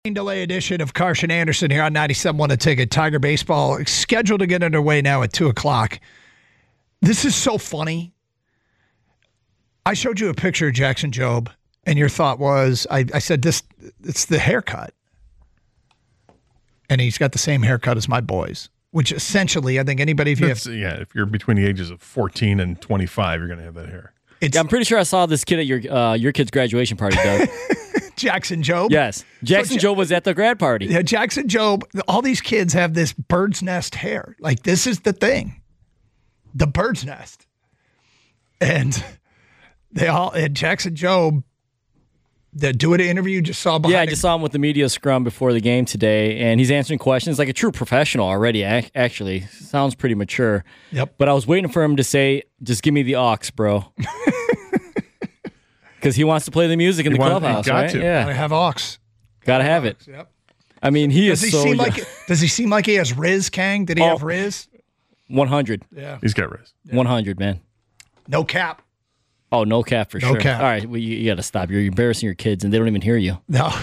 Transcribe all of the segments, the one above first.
Delay edition of Carson Anderson here on 97.1 A Ticket. Tiger baseball scheduled to get underway now at 2 o'clock. This is so funny. I showed you a picture of Jackson Jobe, and your thought was, I said, it's the haircut. And he's got the same haircut as my boys, which essentially, I think anybody, if you're between the ages of 14 and 25, you're going to have that hair. I'm pretty sure I saw this kid at your kid's graduation party, Doug. Jackson Jobe? Yes. Jackson Jobe was at the grad party. Yeah, Jackson Jobe, all these kids have this bird's nest hair. Like, this is the thing. The bird's nest. And Jackson Jobe, doing an interview, just saw behind. Yeah, I just saw him with the media scrum before the game today, and he's answering questions like a true professional already, actually. Sounds pretty mature. Yep. But I was waiting for him to say, just give me the aux, bro. Because he wants to play the music in the clubhouse, right? Yeah. Gotta have aux. Gotta have it. Yep. I mean, does he seem like he has Riz, Kang? Did he have Riz? 100. Yeah. He's got Riz. Yeah. 100, man. No cap. Oh, no cap for sure. No cap. All right, well, you got to stop. You're embarrassing your kids, and they don't even hear you. No.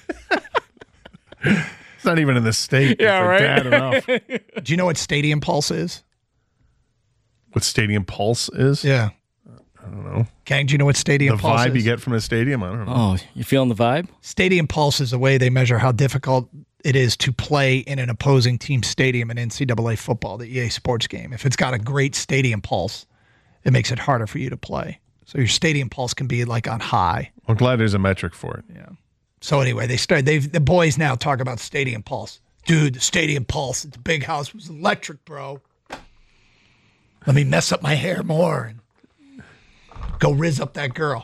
It's not even in the state. Yeah, right. Bad enough. Do you know what Stadium Pulse is? What Stadium Pulse is? Yeah. I don't know. Kang, do you know what Stadium Pulse is? The vibe you get from a stadium? I don't know. Oh, you feeling the vibe? Stadium Pulse is a way they measure how difficult it is to play in an opposing team stadium in NCAA football, the EA Sports game. If it's got a great Stadium Pulse, it makes it harder for you to play. So your Stadium Pulse can be like on high. I'm glad there's a metric for it. Yeah. So anyway, the boys now talk about Stadium Pulse. Dude, the Stadium Pulse at the big house was electric, bro. Let me mess up my hair more and go Riz up that girl.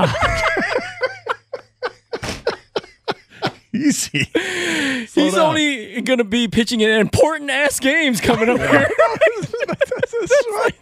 Easy. He's only going to be pitching in important ass games coming up here. That's right.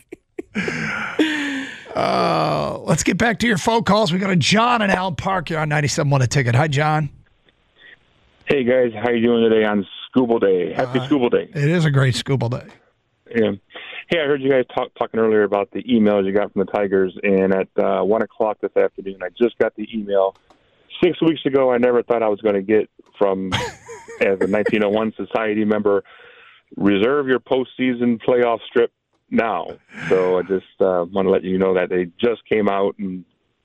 Let's get back to your phone calls. We got a John in Allen Park here on 97.1 A Ticket. Hi, John. Hey, guys. How you doing today on Scooble Day? Happy Scooble Day. It is a great Scooble Day. Yeah. Hey, I heard you guys talking earlier about the emails you got from the Tigers, and at 1 o'clock this afternoon, I just got the email. 6 weeks ago, I never thought I was going to get from, as a 1901 Society member, reserve your postseason playoff strip now. So I just want to let you know that they just came out and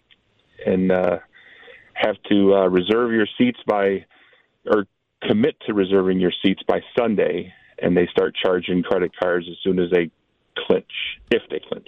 have to reserve your seats or commit to reserving your seats by Sunday, and they start charging credit cards as soon as they clinch, if they clinch.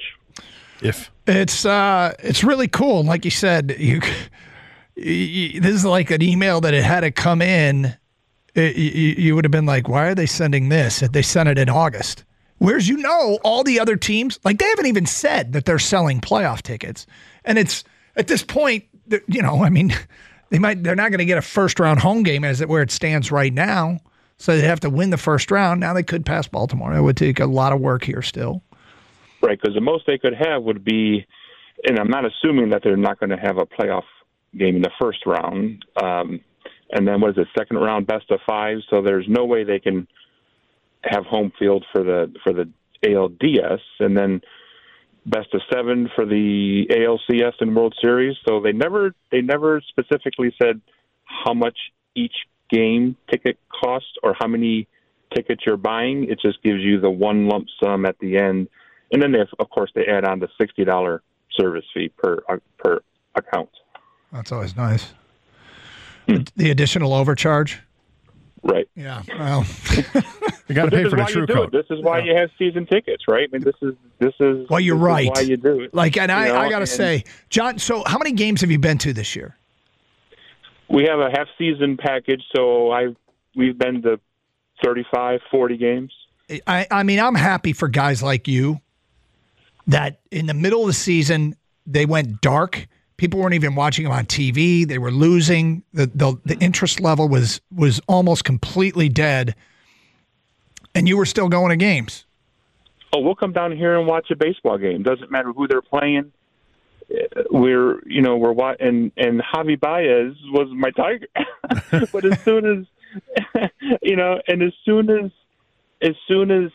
It's really cool. Like you said, this is like an email that it had to come in. You would have been like, why are they sending this? They sent it in August. Whereas all the other teams, like they haven't even said that they're selling playoff tickets. And it's at this point, I mean, they're not going to get a first round home game where it stands right now. So they have to win the first round. Now they could pass Baltimore. It would take a lot of work here still. Right, because the most they could have would be, and I'm not assuming that they're not going to have a playoff game in the first round. And then second round, best of five. So there's no way they can have home field for the ALDS, and then best of seven for the ALCS and World Series. So they never specifically said how much each game ticket costs or how many tickets you're buying. It just gives you the one lump sum at the end, and then they add on the $60 service fee per account. That's always nice. The additional overcharge. Right. Yeah. Well, you got to pay for the true code. This is why you have season tickets, right? I mean, this is. Well, you're right. Why you do it? Like, and I got to say, John. So, how many games have you been to this year? We have a half season package, so we've been to 35, 40 games. I mean, I'm happy for guys like you that in the middle of the season they went dark. People weren't even watching them on TV. They were losing. The interest level was almost completely dead, and you were still going to games. Oh, we'll come down here and watch a baseball game. Doesn't matter who they're playing. We're watching, and Javi Baez was my Tiger. But as soon as and as soon as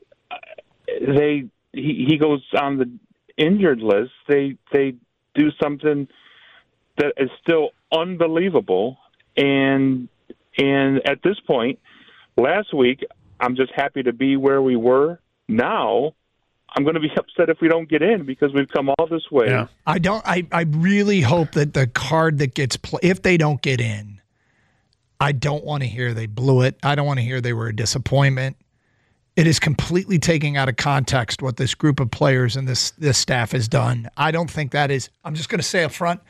he goes on the injured list, they do something that is still unbelievable, and And at this point, last week, I'm just happy to be where we were. Now, I'm going to be upset if we don't get in because we've come all this way. Yeah. I really hope that the card that gets if they don't get in, I don't want to hear they blew it. I don't want to hear they were a disappointment. It is completely taking out of context what this group of players and this staff has done. I don't think that is. I'm just going to say up front,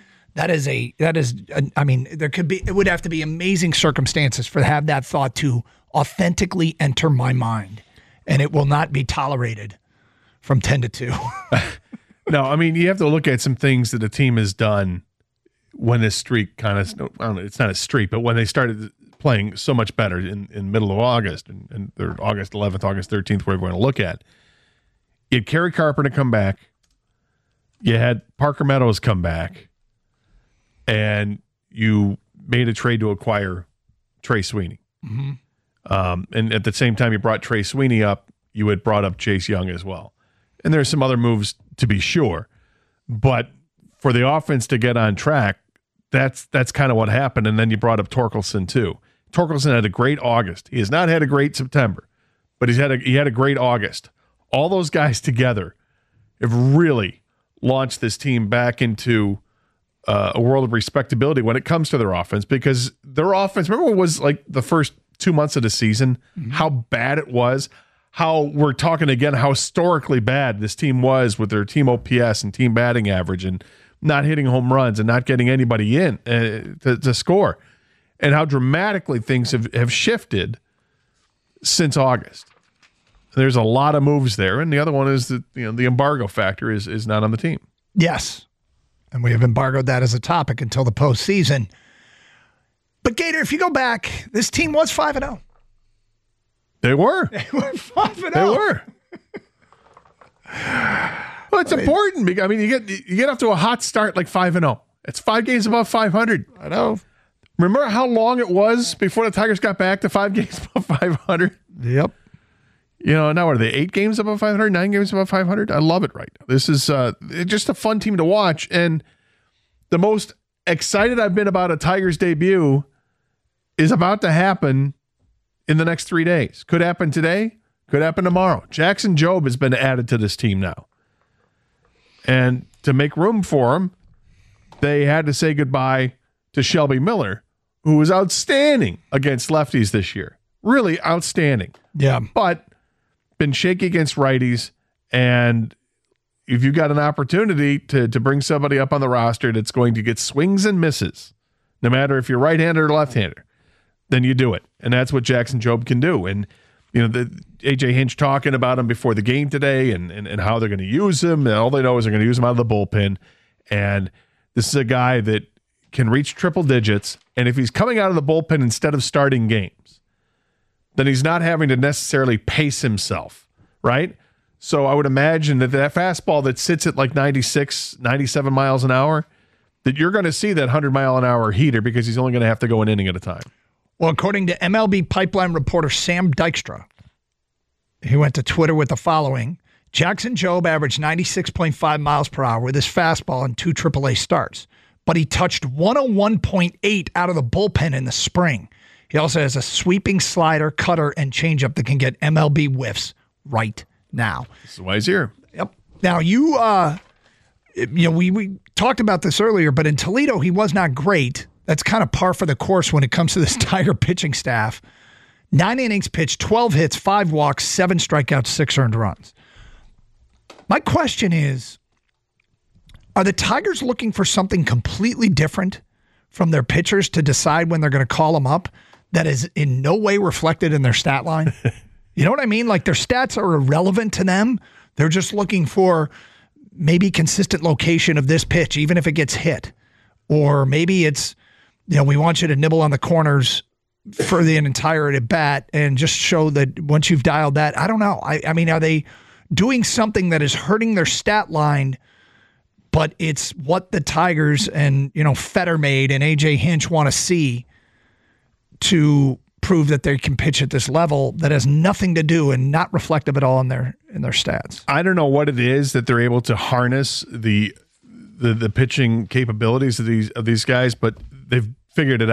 I mean, it would have to be amazing circumstances for have that thought to authentically enter my mind, and it will not be tolerated from 10-2. No, I mean, you have to look at some things that the team has done when this streak kind of, I don't know, it's not a streak, but when they started playing so much better in middle of August and August 11th, August 13th, whatever we're going to look at. You had Kerry Carpenter come back. You had Parker Meadows come back. And you made a trade to acquire Trey Sweeney. Mm-hmm. And at the same time you brought Trey Sweeney up, you had brought up Chase Young as well. And there's some other moves to be sure. But for the offense to get on track, that's kind of what happened. And then you brought up Torkelson too. Torkelson had a great August. He has not had a great September, but he had a great August. All those guys together have really launched this team back into a world of respectability when it comes to their offense, because their offense, remember what was like the first 2 months of the season, how bad it was, how we're talking again, how historically bad this team was with their team OPS and team batting average and not hitting home runs and not getting anybody in to score, and how dramatically things have shifted since August. There's a lot of moves there. And the other one is that, the embargo factor is not on the team. Yes. And we have embargoed that as a topic until the postseason. But Gator, if you go back, this team was 5-0. They were. They were 5-0. They were. Well, it's important because you get off to a hot start like 5-0. It's 5 games above 500. I know. Remember how long it was before the Tigers got back to 5 games above 500? Yep. Now are they 8 games above 500, 9 games above 500? I love it right now. This is just a fun team to watch. And the most excited I've been about a Tigers debut is about to happen in the next 3 days. Could happen today, could happen tomorrow. Jackson Jobe has been added to this team now. And to make room for him, they had to say goodbye to Shelby Miller, who was outstanding against lefties this year. Really outstanding. Yeah. But been shaky against righties, and if you've got an opportunity to bring somebody up on the roster that's going to get swings and misses, no matter if you're right-hander or left-hander, then you do it. And that's what Jackson Jobe can do. And, the A.J. Hinch talking about him before the game today and how they're going to use him, and all they know is they're going to use him out of the bullpen. And this is a guy that can reach triple digits, and if he's coming out of the bullpen instead of starting games, then he's not having to necessarily pace himself, right? So I would imagine that fastball that sits at like 96, 97 miles an hour, that you're going to see that 100-mile-an-hour heater because he's only going to have to go an inning at a time. Well, according to MLB Pipeline reporter Sam Dykstra, he went to Twitter with the following: Jackson Jobe averaged 96.5 miles per hour with his fastball in 2 AAA starts, but he touched 101.8 out of the bullpen in the spring. He also has a sweeping slider, cutter, and changeup that can get MLB whiffs right now. This is why he's here. Yep. Now, we talked about this earlier, but in Toledo, he was not great. That's kind of par for the course when it comes to this Tiger pitching staff. 9 innings pitched, 12 hits, 5 walks, 7 strikeouts, 6 earned runs. My question is, are the Tigers looking for something completely different from their pitchers to decide when they're going to call them up that is in no way reflected in their stat line? You know what I mean? Like, their stats are irrelevant to them. They're just looking for maybe consistent location of this pitch, even if it gets hit. Or maybe it's, we want you to nibble on the corners for the entire at bat and just show that once you've dialed that. I don't know. I mean, are they doing something that is hurting their stat line, but it's what the Tigers and, Fettermaid and A.J. Hinch want to see to prove that they can pitch at this level that has nothing to do and not reflective at all in their stats? I don't know what it is that they're able to harness the pitching capabilities of these guys, but they've figured it out.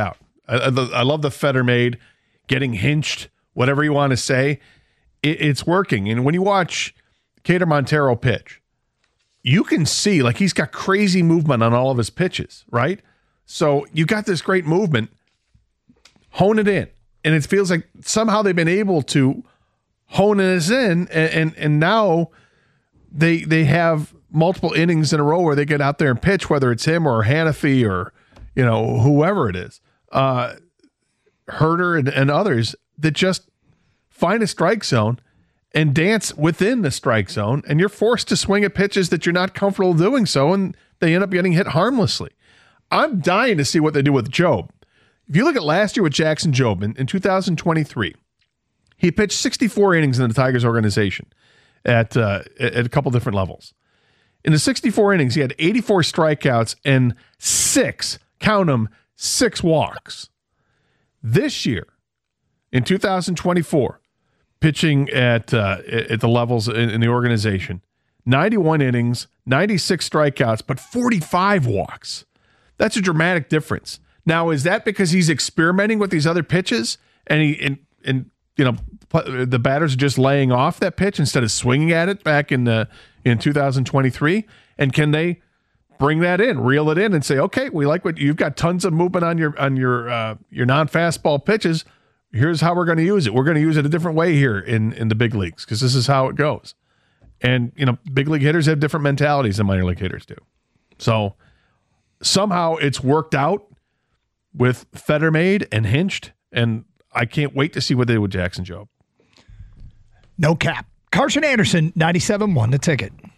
I love the Fettermaid getting hinched, whatever you want to say. It's working. And when you watch Cater Montero pitch, you can see like he's got crazy movement on all of his pitches, right? So you got this great movement, hone it in. And it feels like somehow they've been able to hone this in, and now they have multiple innings in a row where they get out there and pitch, whether it's him or Hannafy or whoever it is, Herder and others that just find a strike zone and dance within the strike zone, and you're forced to swing at pitches that you're not comfortable doing so, and they end up getting hit harmlessly. I'm dying to see what they do with Jobe. If you look at last year with Jackson Jobe in 2023, he pitched 64 innings in the Tigers organization at a couple different levels. In the 64 innings, he had 84 strikeouts and 6 walks. This year, in 2024, pitching at the levels in the organization, 91 innings, 96 strikeouts, but 45 walks. That's a dramatic difference. Now, is that because he's experimenting with these other pitches and the batters are just laying off that pitch instead of swinging at it back in 2023? And can they bring that in, reel it in, and say, okay, we like what you've got, tons of movement on your non-fastball pitches. Here's how we're going to use it. We're going to use it a different way here in the big leagues because this is how it goes. And big league hitters have different mentalities than minor league hitters do. So somehow it's worked out with Fettermaid and Hinched, and I can't wait to see what they do with Jackson Jobe. No cap. Carson Anderson, 97.1 The Ticket.